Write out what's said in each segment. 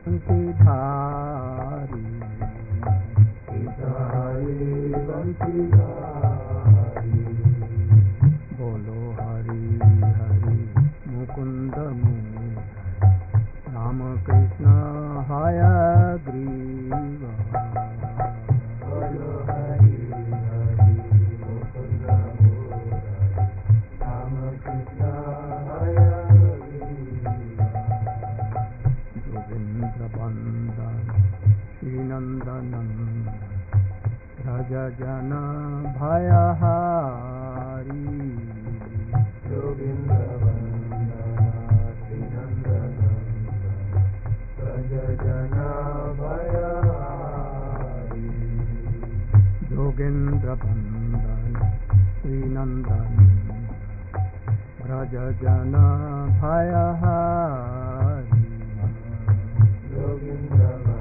बंशीधारी बोलो हरि हरि मुकुंद मुरारी राम कृष्ण हयग्रीवा बोलो हरि हरि मुकुंद मुरारी राम कृष्ण हयग्रीवा जोगेन्द्र वंदन श्रीनंदनंदन व्रज जन भयहारी जोगेन्द्र वंदन श्रीनंदनंदन व्रज जन भयहारी जोगेन्द्र वंदन श्रीनंदनंदन व्रज जन भयहारी जोगेन्द्र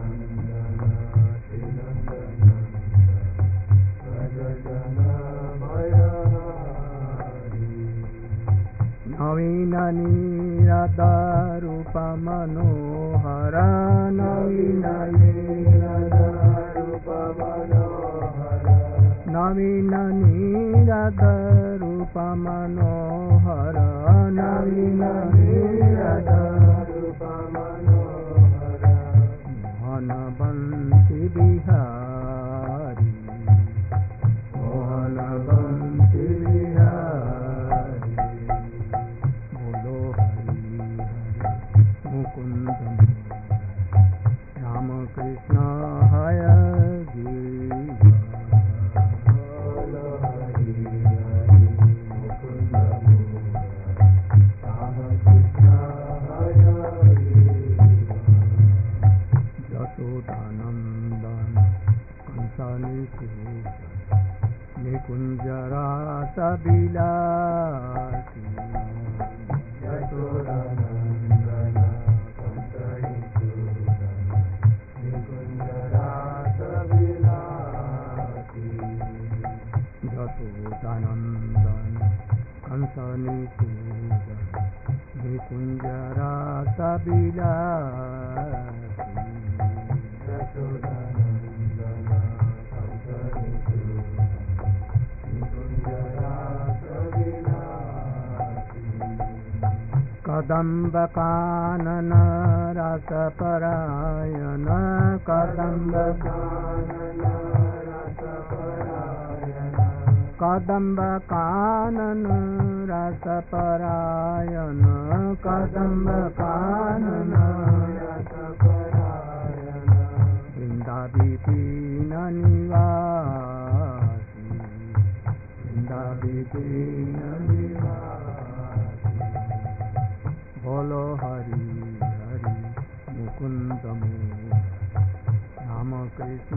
नवीन नीरदरूप मनोहर नवीन नीरदरूप मनोहर नवीन नीरदरूप मनोहर नवीन नीरदरूप मनोहर मोहन बंशी बिहारी मोहन बंशी बिहारी बोलो हरि हरि मुकुंद राम कृष्ण हयग्रीवा बोलो हरि हरि मुकुंद राम कृष्ण हयग्रीवा यशोदानंदन कंसनिसूदन निकुंज रास विलासी यशोदानंदन कंसनिसूदन निकुंज रास विलासी यशोदानंदन कंसनिसूदन निकुंज रास विलासी यशोदानंदन कंसनिसूदन कदम्ब कानन रस परायण कदम्ब कानन रस परायण कदम्ब कानन रस परायण कदम्ब कानन रस परायण वृंदाविपीन निवासी वृंदाविपीन निवासी बोलो हरि हरि मुकुंद मुरारी राम कृष्ण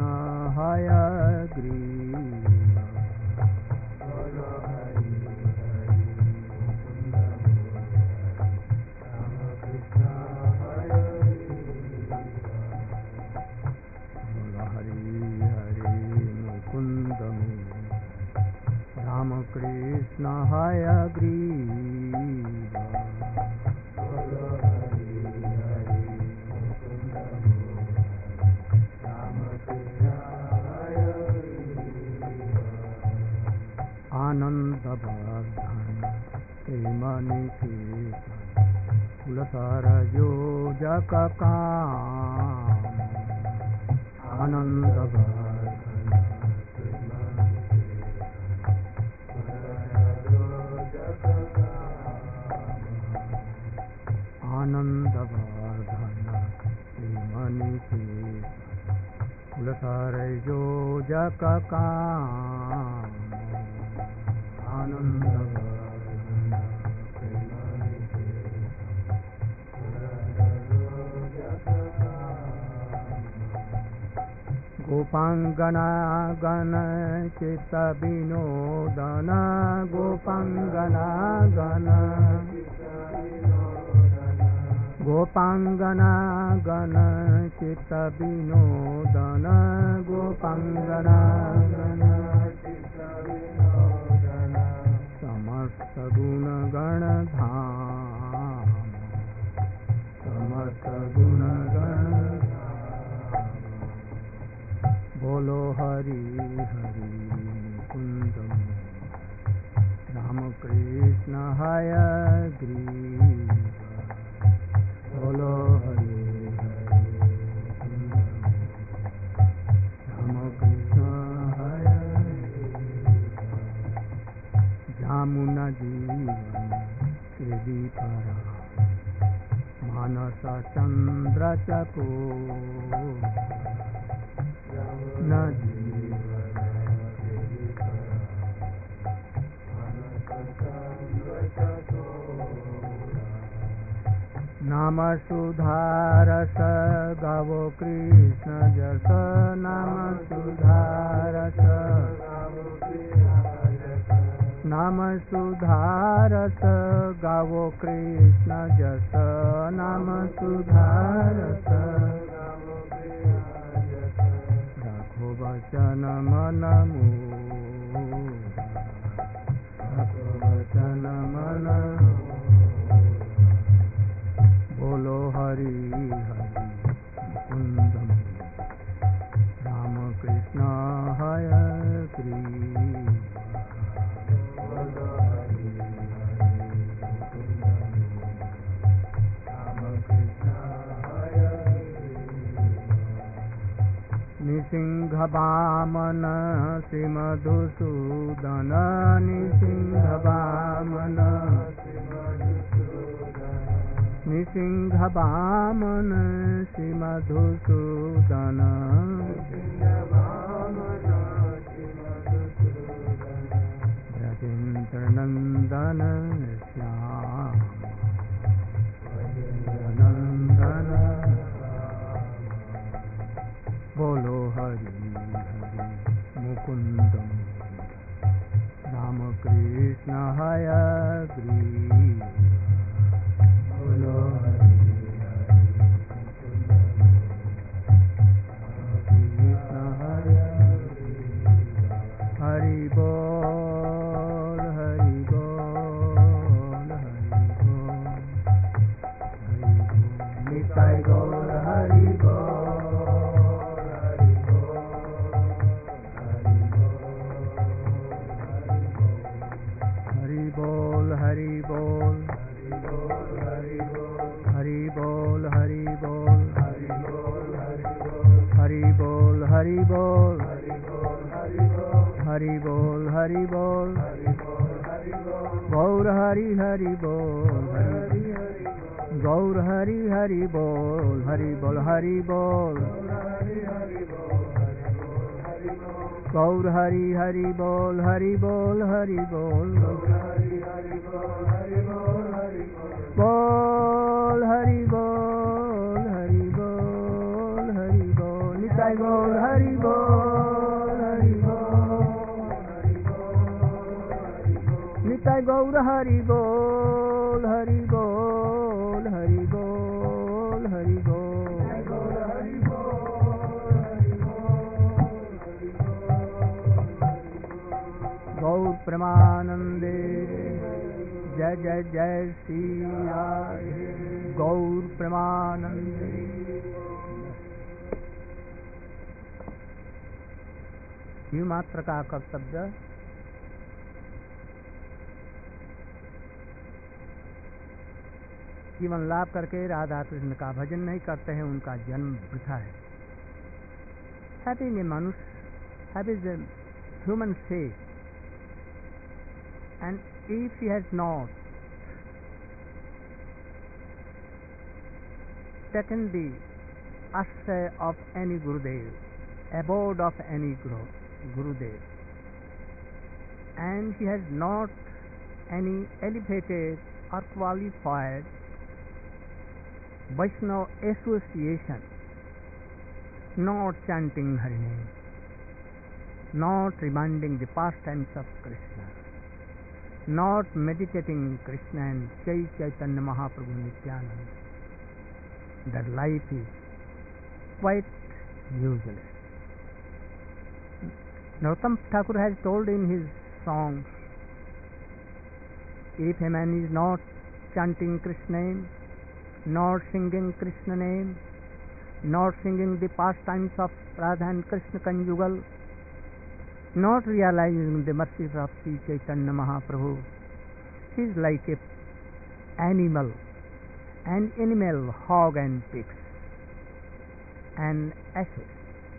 हयग्रीवा बोलो हरि हरि मुकुंद मुरारी राम कृष्ण हयग्रीवा बोलो हरि हरि मुकुंद मुरारी राम कृष्ण हयग्रीवा आनंदवर्धन प्रेमनिकेतन कुलसरयोजक काम आनंदवर्धन आनंदवर्धन प्रेमनिकेतन कुलसरयोजक काम आनंदवर्धन गोपांगना गण चित विनोदन गोपांगना गण गोपांगना गण चित विनोदन गोपांगना गण समस्त गुण गण धाम समस्त गुण गण बोलो हरि हरि कुंद राम कृष्ण हय ग्रीव बोलो हरि हरि राम कृष्ण हय जामुना जीवन कृदि परा मानस चंद्र चको न जीवन कृदि परा मानस चंद्र चको नाम सुधारस गावो कृष्ण जस नाम सुधारस नाम सुधारस गावो कृष्ण जस नाम सुधारस रघु वचन मन रघु वचन मन बोलो हरि हरि कुंद राम कृष्ण हय ग्रीव निसिंह वामन श्री मधुसूदन निसिंह वामन निसिंह वामन श्री मधुसूदन ब्रजेन्द्र नंदन श्याम नंदन बोलो हरि हरि मुकुंद राम कृष्ण हय ग्रीव बोलो हरि हरि कृष्ण हय हरि बोल हरि बोल हरि बोल निताय गौर हरि बोल हरि बोल हरि बोल हरि बोल हरि बोल हरि बोल हरि बोल हरि बोल गौर हरि हरि बोल गौर हरि हरि बोल हरि बोल हरि बोल गौर हरि हरि बोल हरि बोल हरि बोल बोल हरि बोल हरि बोल हरि बोल निताय गौर हरि बोल हरि बोल निताय गौर हरि बोल हरि बोल हरि बोल हरि बोल गौर प्रेमानंदे जय जय जय श्री राधे गौर प्रेमानंदे। जीव मात्र का कर्तव्य जीवन लाभ करके राधा कृष्ण का भजन नहीं करते हैं, उनका जन्म वृथा है। Having a मनुष्य, having a human faith, and if he has not taken the ashray of any Gurudev, abode of any Gurudev, and he has not any elevated or qualified Vaishnava association, not chanting Hari name, not reminding the pastimes of Krishna, not meditating Krishna and Chaitanya Mahaprabhu Nityananda, that life is quite useless. Narottam Thakur has told in his songs, if a man is not chanting Krishna name, not singing Krishna name, not singing the pastimes of Radha and Krishna conjugal, not realizing the mercies of Sri Chaitanya Mahaprabhu. He is like an animal, hog and pigs, and asses.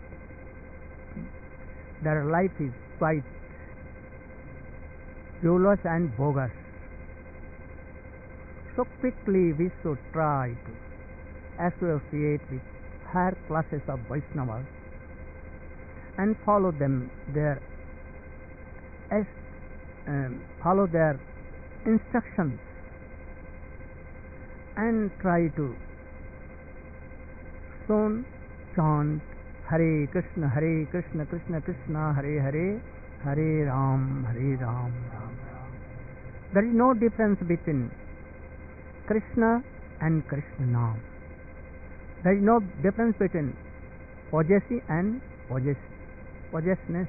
Their life is quite joyless and bogus. So quickly we should try to associate with higher classes of Vaishnavas and follow them follow their instructions and try to soon chant Hare Krishna, Krishna Krishna, Hare Hare, Hare Ram, Ram Ram. There is no difference between Krishna and Krishna Nam. There is no difference between possession and possession.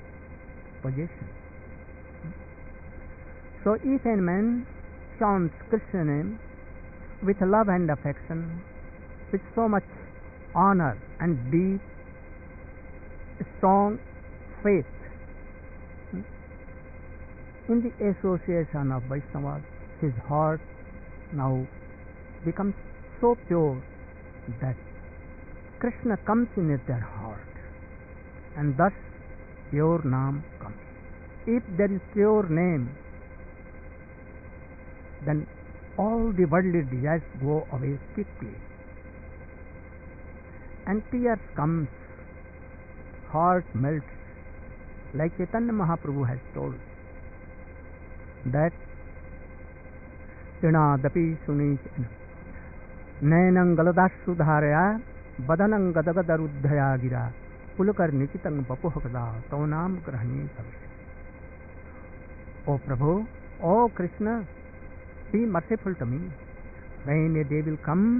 So if a man chants Krishna name with love and affection, with so much honor and deep, strong faith in the association of Vaishnavas, his heart now becomes so pure that Krishna comes in their heart, and thus pure Nam comes. If there is pure name, then all the worldly desires go away quickly, and tears comes, heart melts, like Chaitanya Mahaprabhu has told that Tinadapi Sunicena Nainang Galadashudharaya Badanang Gadagadaruddhaya Gira Pulakar Nichitang Papuhakada Taunam Grahani Savish. O Prabhu, O Krishna, be merciful to me. When a day will come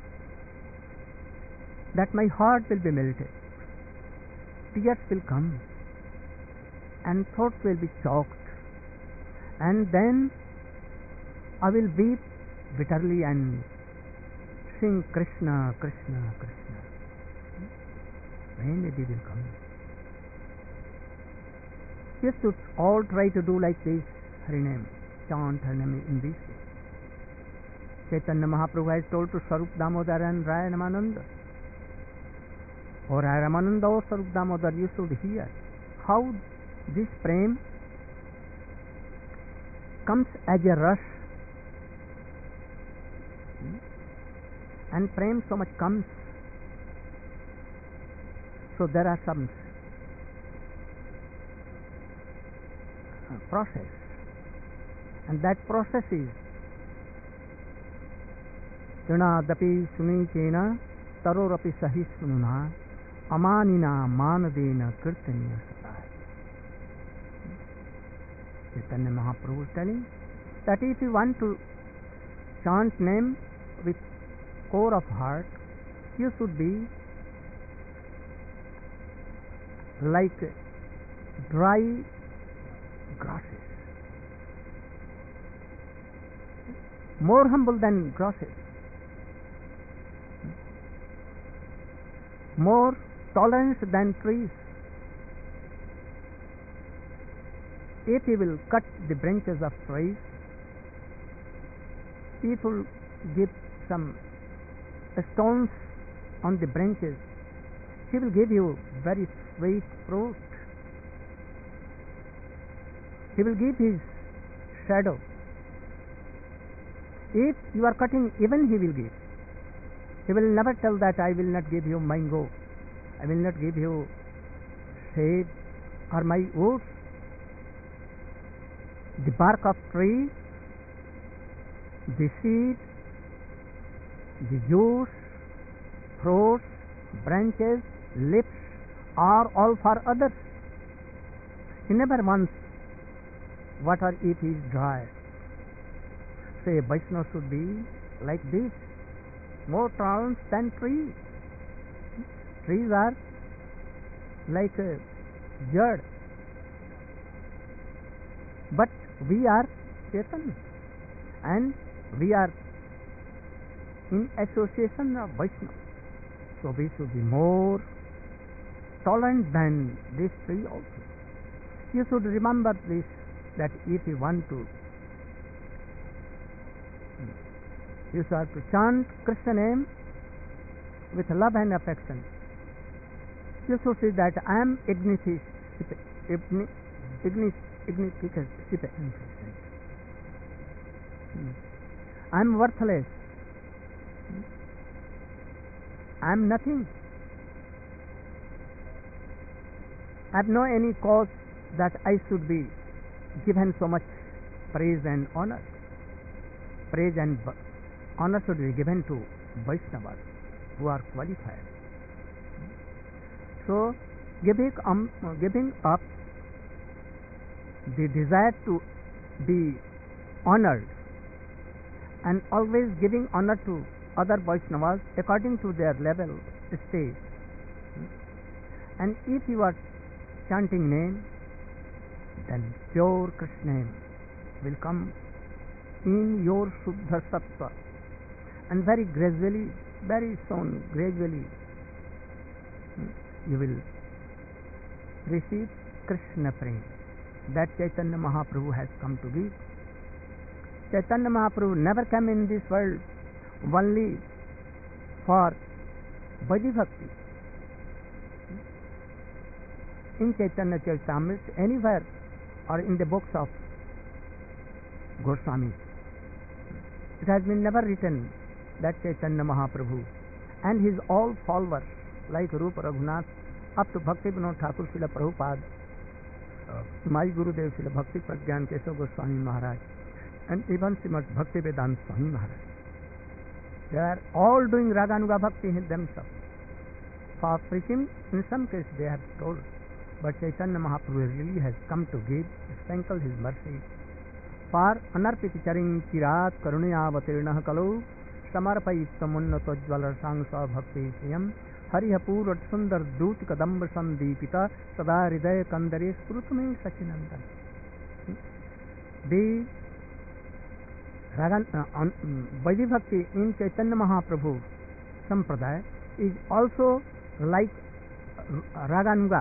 that my heart will be melted, tears will come, and thoughts will be choked, and then I will weep bitterly and sing Krishna, Krishna, Krishna. When a day will come, you should all try to do like this. Hari name, chant Hari name in this way. Chaitanya Mahaprabhu has told to Sarup Damodar and Raya Ramananda, or Raya Ramananda or Sarup Damodar, you should hear how this prem comes as a rush, and prem so much comes. So there are some process, and that process is Tinadapi Sunicena Tarorapi Sahisununa Amanina Manadena Kirtaniya Satai. Chaitanya Mahaprabhu is telling that if you want to chant name with core of heart, you should be like dry grasses, more humble than grasses, more tolerant than trees. If he will cut the branches of trees, people give some stones on the branches, he will give you very sweet fruit. He will give his shadow. If you are cutting, even he will give. He will never tell that I will not give you mango, I will not give you shade or my wood. The bark of tree, the seed, the juice, fruits, branches, lips are all for others. He never wants water if he is dry. So a Vaishnava should be like this, more tolerant than trees. Trees are like a jad, but we are Chaitanya, and we are in association of Vaishnava. So we should be more tolerant than these three also. You should remember this, that if you want to, you have to chant Krishna name with love and affection. You should say that I am ignificus sipe. I am worthless. I am nothing. I have no any cause that I should be given so much praise and honor. Praise and honor should be given to Vaishnavas who are qualified. So, giving up the desire to be honored and always giving honor to other Vaishnavas according to their level, stage. And if you are chanting name, then pure Krishna name will come in your Shuddha Sattva, and very gradually, very soon, gradually, you will receive Krishna Prem that Chaitanya Mahaprabhu has come to give. Chaitanya Mahaprabhu never came in this world only for Vaidhi Bhakti. In Chaitanya Charitamrita, anywhere or in the books of Goswami, it has been never written that Chaitanya Mahaprabhu and his all followers like Rupa Raghunath up to Bhakti Vinod Thakur Srila Prabhupada, my Gurudev Srila Bhakti Pragyan Keshav Goswami Maharaj, and even Srimad Bhakti Vedanta Swami Maharaj, they are all doing Raganuga Bhakti themselves. For preaching, in some cases they have told, but Chaitanya Mahaprabhu really has come to give, sprinkle his mercy. For anarpiti charing chirat karunyaavatirnah kalau samarpayittam unnatojjvala sangsa bhakti siyam harihapur sundar dut kadamba sandipita sada hridaya kandare sprutme sachinandan. The Vaidhi Bhakti in Chaitanya Mahaprabhu Sampradaya is also like Raganuga.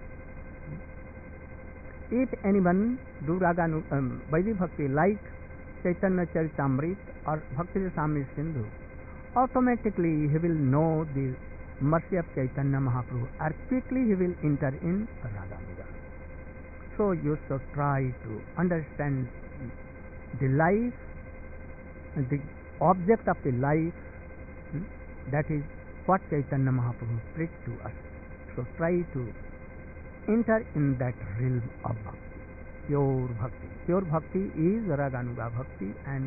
If anyone do Vaidhi Bhakti like Chaitanya Charitamrita or Bhakti Rasamrita Sindhu, automatically he will know the mercy of Chaitanya Mahaprabhu, or quickly he will enter in Raganuga. So you should try to understand the life, the object of the life, that is what Chaitanya Mahaprabhu preached to us. So try to enter in that realm of bhakti, pure bhakti. Pure bhakti is Raganuga Bhakti, and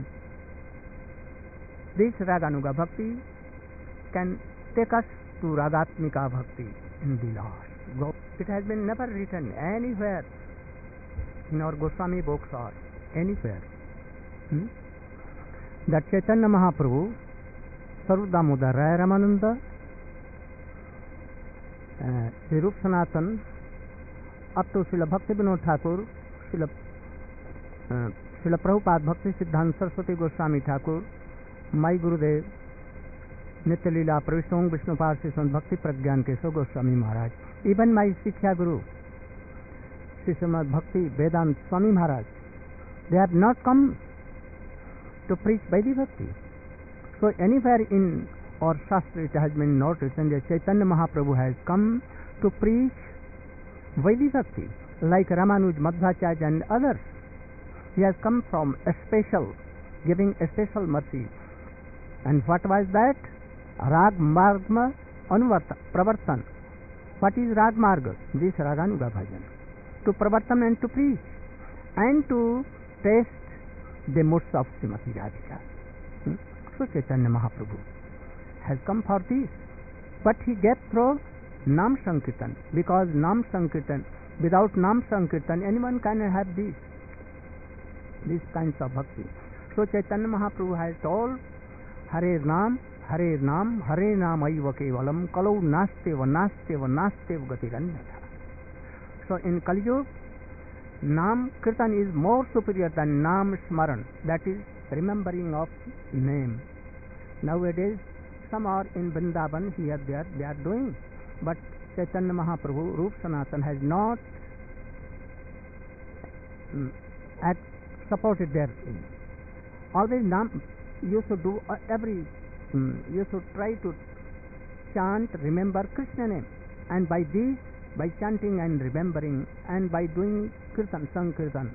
this Raganuga Bhakti can take us to Ragatmika Bhakti in the last. It has been never written anywhere in our Goswami books or anywhere that Chaitanya Mahaprabhu, Sarup Damodar Rai Ramananda, Sri Rup Sanatan, up to Srila Bhakti Vinod Thakur, Srila Prabhupada Bhakti Siddhanta Saraswati Goswami Thakur, my Gurudev, Nitya Leela Pravishnaung Vishnupad Sri Bhakti Pragyan Keshav Goswami Maharaj, even my Sikhya Guru, Sri Srimad Bhakti Vedanta Swami Maharaj, they have not come to preach Vaidhi Bhakti. So anywhere in our Shastra it has been not written that Chaitanya Mahaprabhu has come to preach Vaidhi Bhakti like Ramanuj, Madhvacharya and others. He has come from a special, giving a special mercy. And what was that? Rag Margma Anuvarta Pravartan. What is Rag Marga? This Raganuga Bhajan. To Pravartan and to preach and to taste the moods of Srimati Radhika. So Chaitanya Mahaprabhu has come for this. But he gave through Nam Sankirtan, because Nam Sankirtan, without Nam Sankirtan, anyone can have these kinds of bhakti. So Chaitanya Mahaprabhu has told, Hare Nam, Hare Nam, Hare Nam Aiva Kevalam, Kalau Nasteva, Nasteva, Nasteva Gatiranyatha. So in Kali Yuga, Nam Kirtan is more superior than Nam Smaran, that is remembering of name. Nowadays, some are in Vrindavan, here there, they are doing. But Chaitanya Mahaprabhu, Rup Sanatan, has not supported their. Always you should do you should try to chant, remember Krishna name, and by this, by chanting and remembering, and by doing kirtan, sankirtan,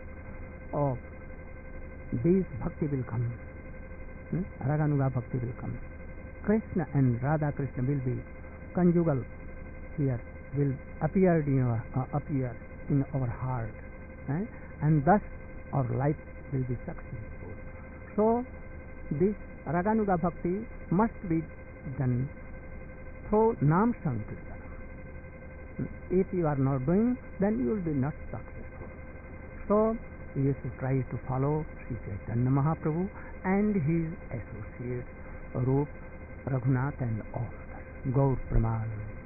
this bhakti will come. Raganuga bhakti will come. Krishna and Radha Krishna will be conjugal here, will appear in our heart, and thus our life will be successful. So this Raganuga bhakti must be done through Nam Sankirtan. If you are not doing, then you will be not successful. So you should try to follow Sri Chaitanya Mahaprabhu and his associates, Rup, Raghunath and all others. Gaur Praman.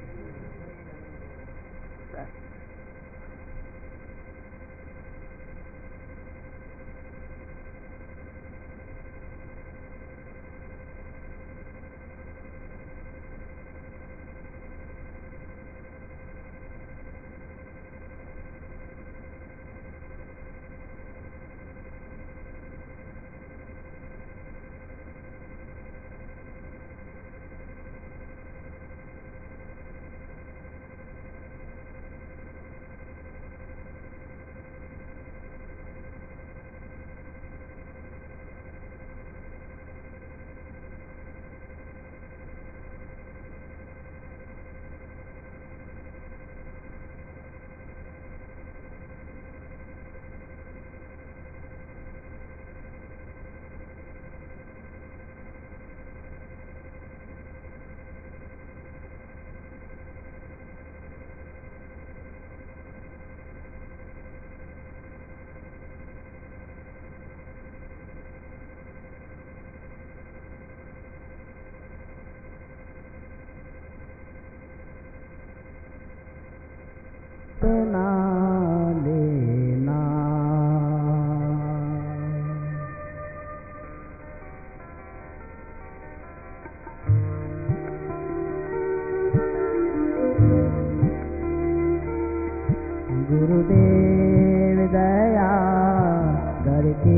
गुरुदेव दया करके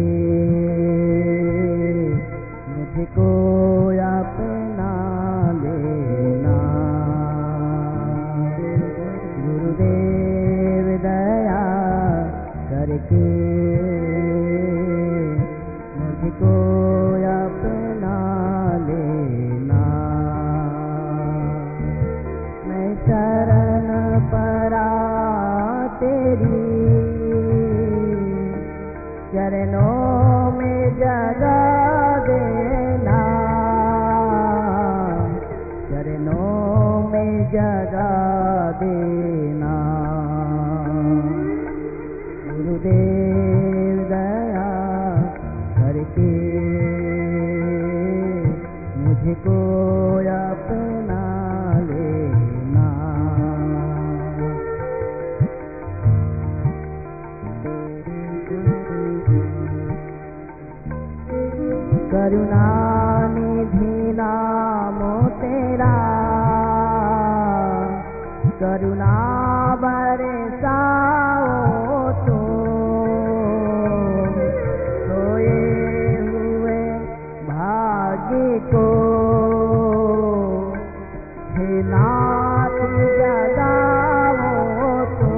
मुझको अपना लेना, गुरुदेव दया करके मुझको अपना लेना। मैं शरण परा तेरी चरणों में जगा देना, चरणों में जगा देना। गुरुदेव दया करके मुझको अपना लेना। करुणा निधि नामो तेरा, करुणा बरसाओ तो सोए हुए भाग्य को हे नाथ जगाओ तो,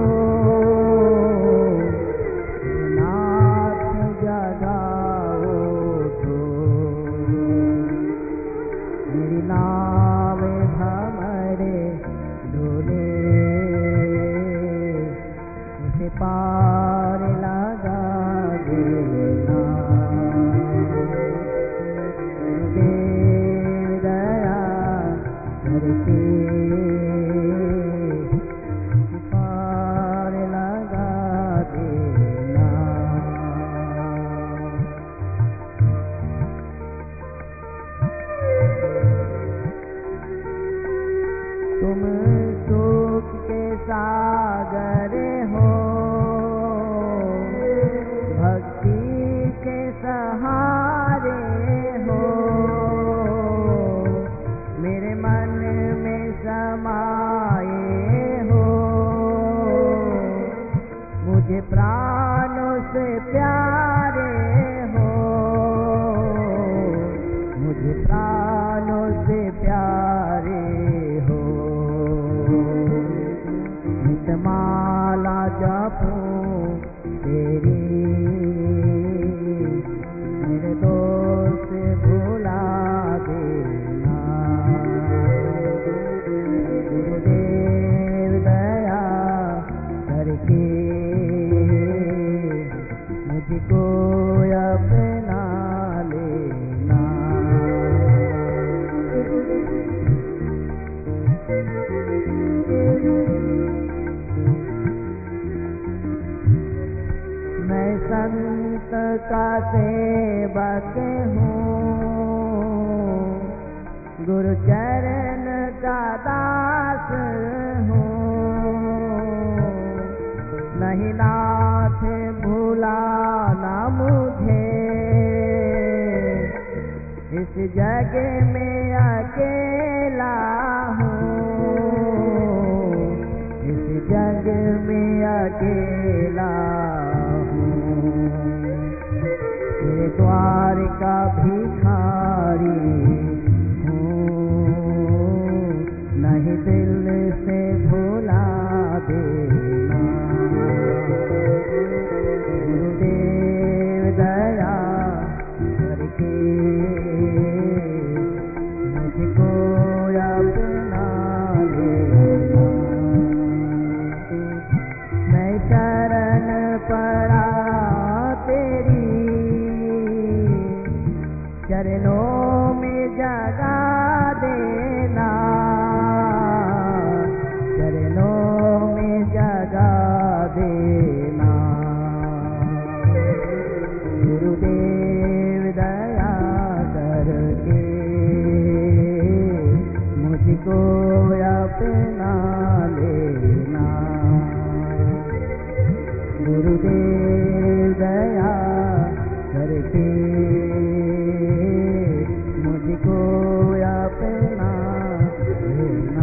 नाथ जगाओ तो। मेरी नाव भंवरे डोले उसे पार लगा देना। गुरुदेव दया करके पार लगा देना। तुम सुख के सागर हो, मुझे प्राणों से प्यारे हो, मुझे प्राणों से प्यारे हो। नितमाला जपूं तेरी, मेरे दोस्त भुला देना। गुरुदेव दया करके मुझको अपना लेना। मैं संत का सेवक हूँ, गुरु चरण का दास हूँ। नहीं नाथ भुलाना मुझे, इस जग में अकेला हूँ, इस जग में अकेला हूँ। तेरे द्वार का भिखारी हूँ, नहीं दिल से भुला देना। गुरुदेव दया करके मुझको अपना लेना। मैं शरण पड़ा तेरी, चरणों में जगा देना, चरणों में जगा देना। गुरुदेव दया करके मुझको अपना लेना। गुरुदेव दया करके मुझको अपना लेना।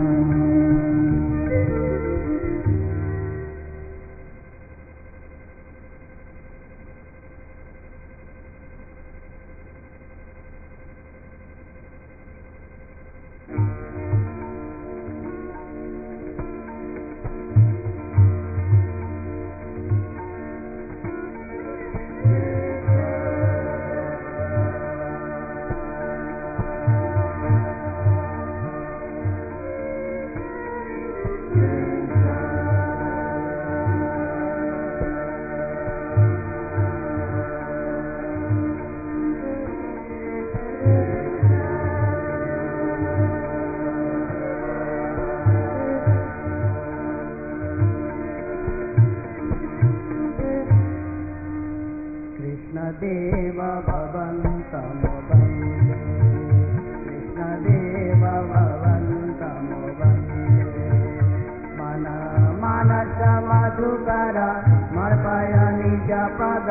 कृष्णदेव भवन्तमो वन्दे, कृष्णदेव भवन्तमो वन्दे। मन मानस मधुकर मर्पय निज पद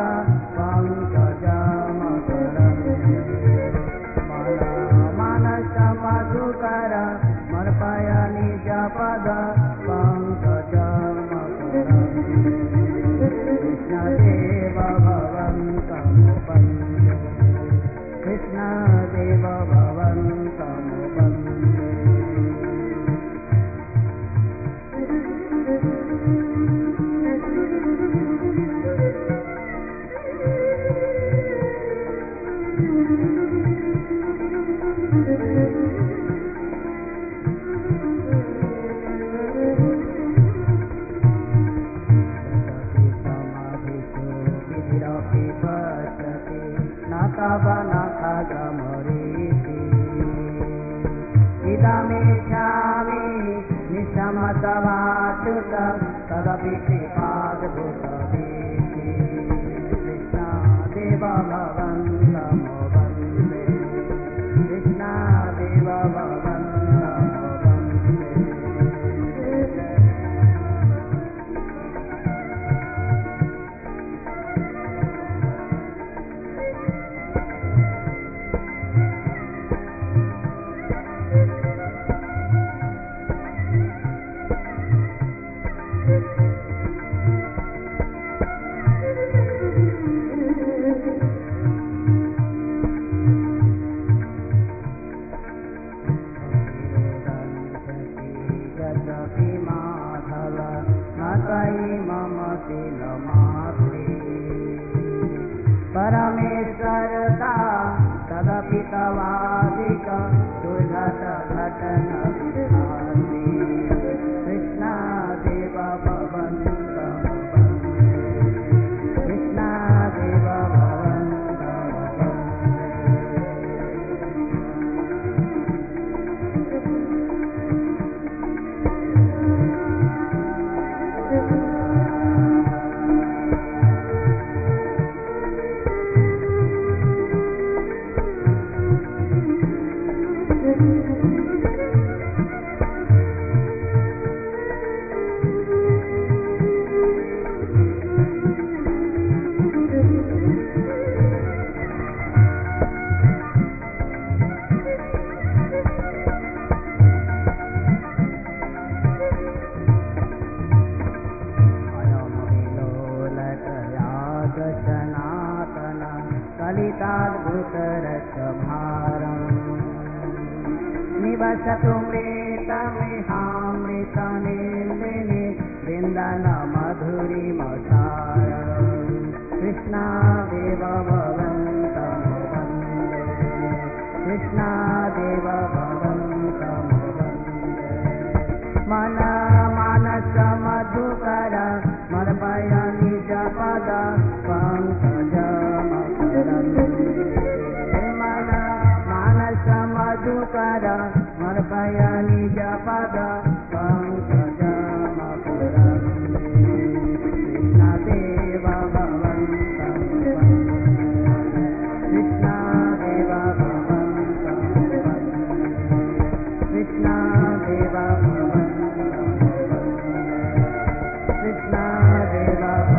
पंकजमकरन्दे। मन मानस मधुकर मर्पय निज पद पंकजमकरन्दे। कृष्णदेव भवन्तमो वन्दे, कृष्णदेव भवन्तमो वन्दे। इदमेच्छामि निशमतवाच्युत तदपि श्रीपादभूतवेति। कृष्णदेव भवन्तमो वन्दे, कृष्णदेव भवन्तमो वन्दे। नमामि परमेश्वरता तदपि तवादिक दुर्घट घटन विधानि कृष्णादेव भवन्तम् कृष्णादेव निवसतु मृतमिहामृतनिर्मिनि वृन्दन मधुरिमसारम् कृष्णादेव भवन्तम् वन्दे कृष्णादेव भवन्तम् वन्दे मन मानस मधुकर मर्पय निज पद मधुकर मर्पय निज पद पंकजमकुरम् कृष्णदेव भवन्तम् कृष्णदेव भवन्तम् कृष्णदेव भवन्तम् कृष्णदेव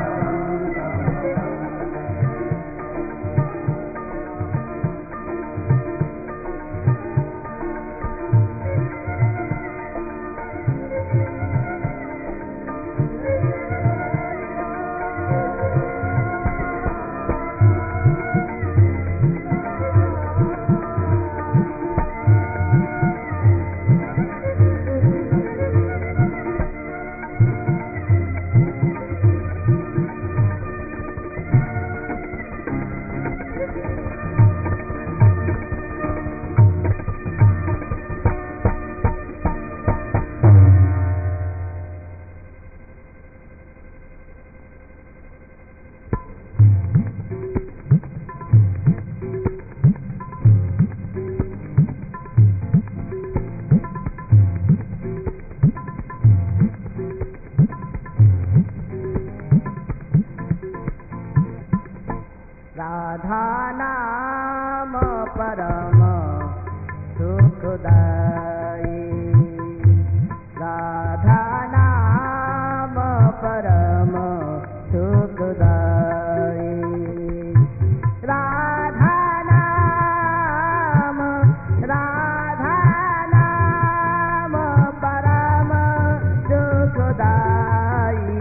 राधा नाम परम सुखदायी राधा नाम परम सुखदायी राधा नाम परम सुखदायी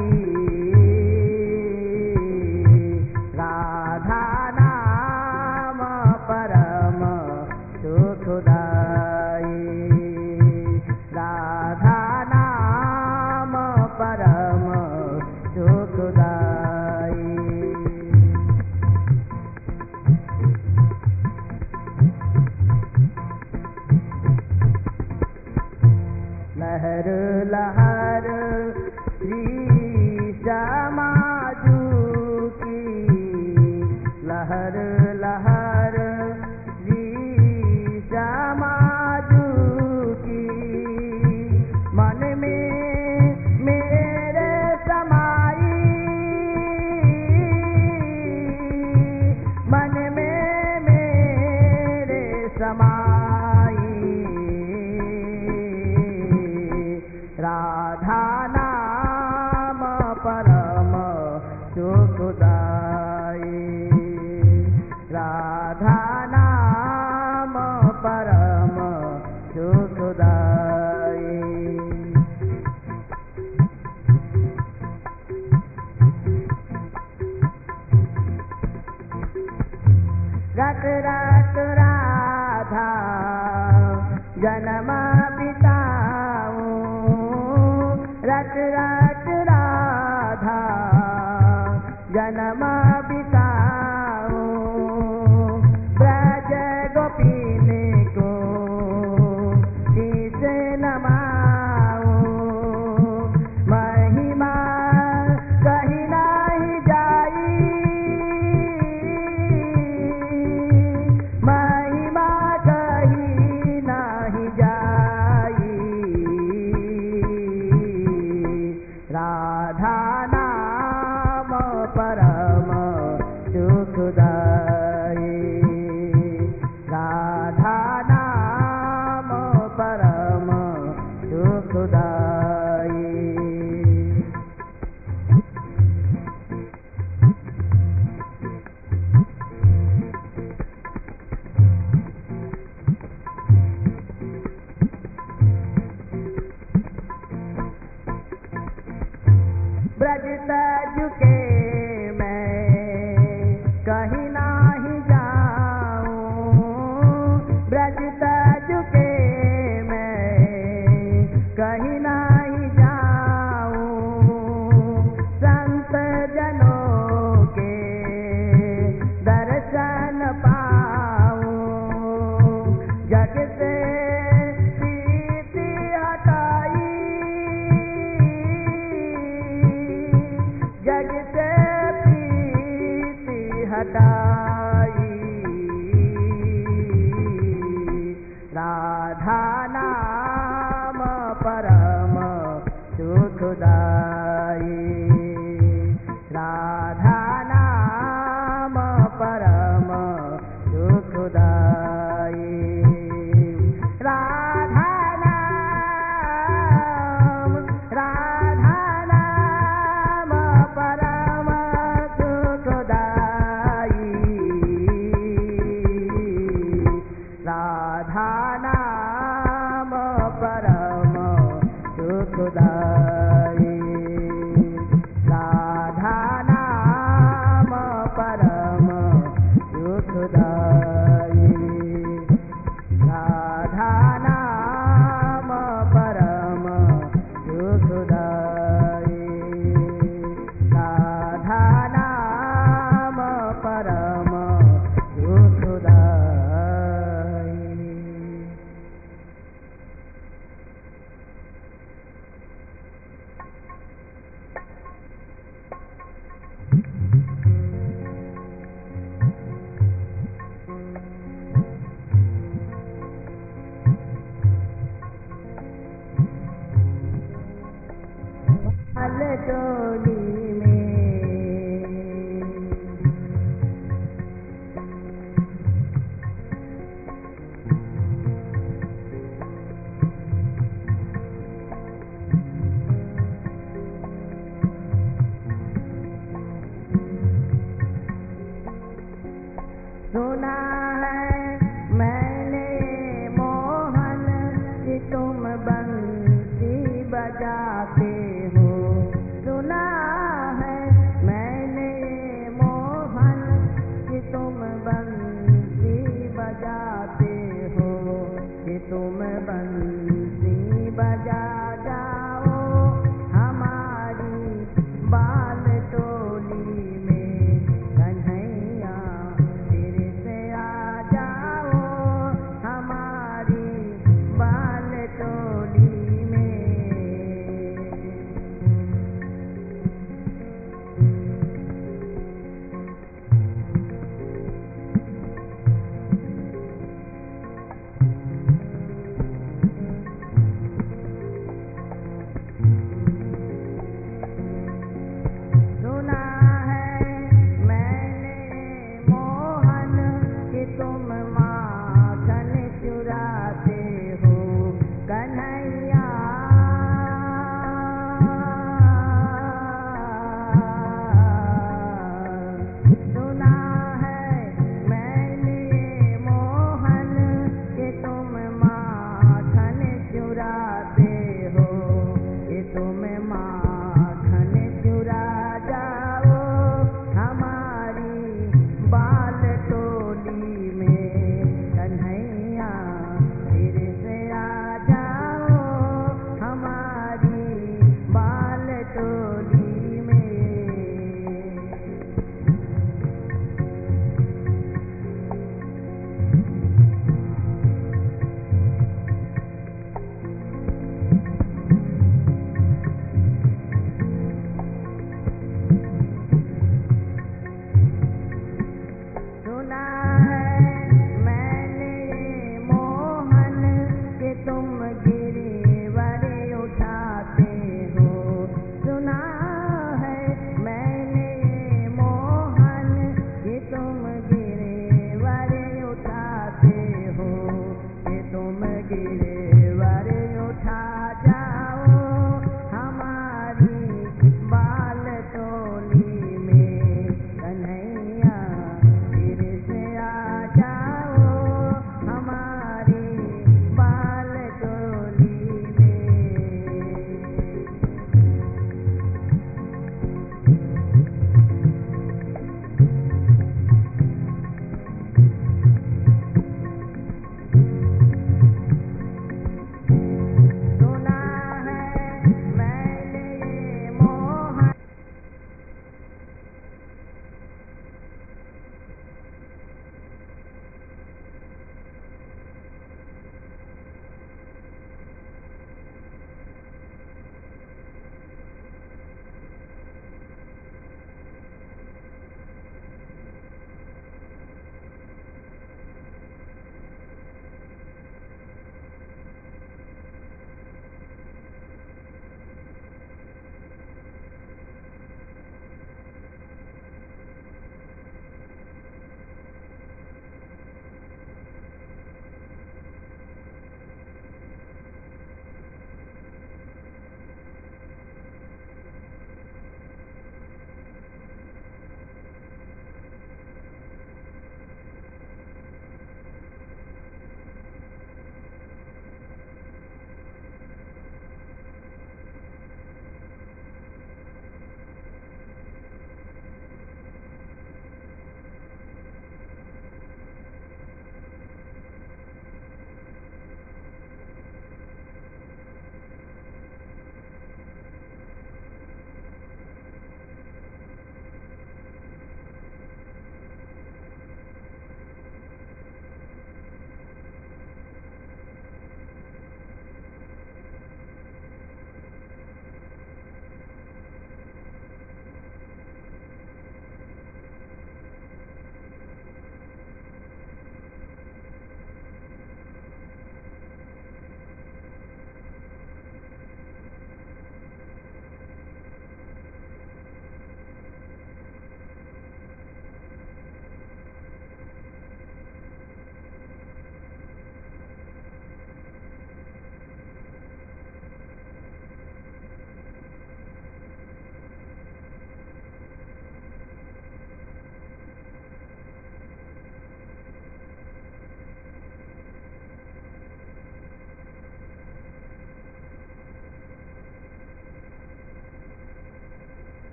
लहर लहर श्री श्यामाजू की लहर लहर श्री श्यामाजू की मन में मेरे समाई मन में मेरे समाई राधा नाम परम सुखदायी राधा नाम परम सुखदायी रत रत राधा जन्म बिताऊं रत रत राधा राधा नाम परम सुखदाई, राधा नाम परम सुखदाई। ब्रज तज के